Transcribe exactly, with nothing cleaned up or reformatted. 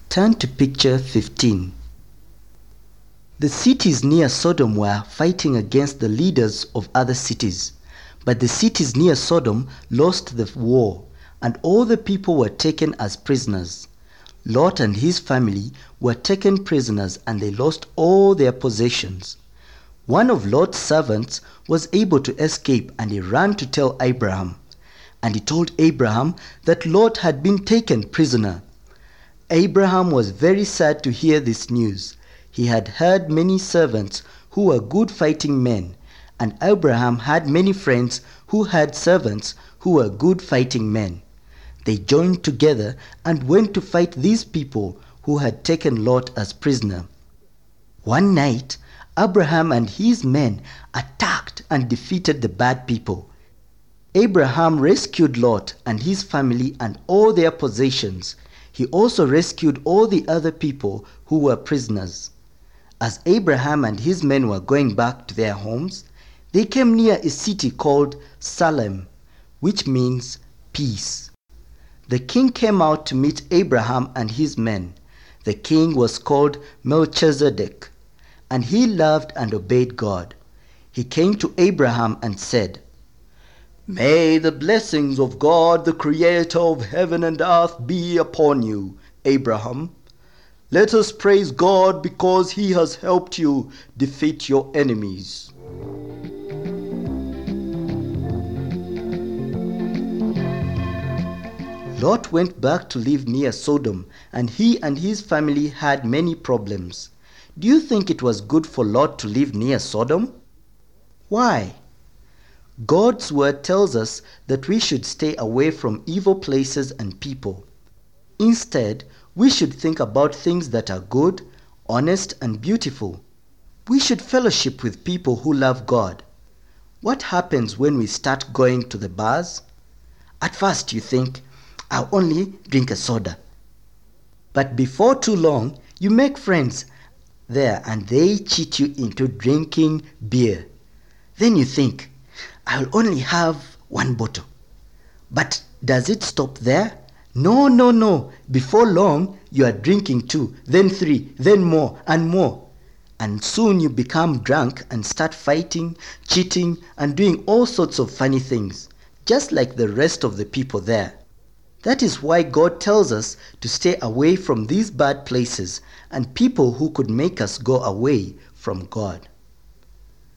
Turn to picture fifteen. The cities near Sodom were fighting against the leaders of other cities, but the cities near Sodom lost the war, and all the people were taken as prisoners. Lot and his family were taken prisoners, and they lost all their possessions. One of Lot's servants was able to escape, and he ran to tell Abraham. And he told Abraham that Lot had been taken prisoner. Abraham was very sad to hear this news. He had heard many servants who were good fighting men, and Abraham had many friends who had servants who were good fighting men. They joined together and went to fight these people who had taken Lot as prisoner. One night, Abraham and his men attacked and defeated the bad people. Abraham rescued Lot and his family and all their possessions. He also rescued all the other people who were prisoners. As Abraham and his men were going back to their homes, they came near a city called Salem, which means peace. The king came out to meet Abraham and his men. The king was called Melchizedek, and he loved and obeyed God. He came to Abraham and said, "May the blessings of God, the creator of heaven and earth, be upon you, Abraham. Let us praise God because he has helped you defeat your enemies." Lot went back to live near Sodom, and he and his family had many problems. Do you think it was good for Lot to live near Sodom? Why? God's word tells us that we should stay away from evil places and people. Instead, we should think about things that are good, honest, and beautiful. We should fellowship with people who love God. What happens when we start going to the bars? At first you think, "I'll only drink a soda." But before too long, you make friends there and they cheat you into drinking beer. Then you think, "I'll only have one bottle." But does it stop there? No, no, no. Before long, you are drinking two, then three, then more and more. And soon you become drunk and start fighting, cheating, and doing all sorts of funny things, just like the rest of the people there. That is why God tells us to stay away from these bad places and people who could make us go away from God.